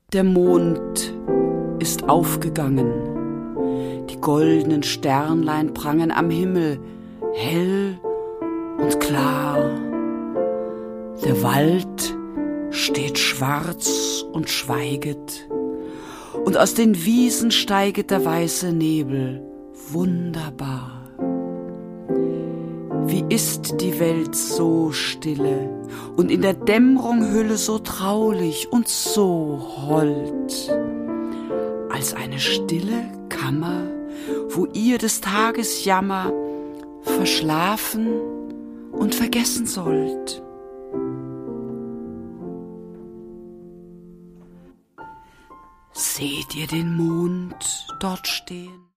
Der Mond ist aufgegangen, die goldenen Sternlein prangen am Himmel, hell und klar. Der Wald steht schwarz und schweiget, und aus den Wiesen steiget der weiße Nebel, wunderbar. Wie ist die Welt so stille und in der Dämmerung Hülle so traulich und so hold, als eine stille Kammer, wo ihr des Tages Jammer verschlafen und vergessen sollt. Seht ihr den Mond dort stehen?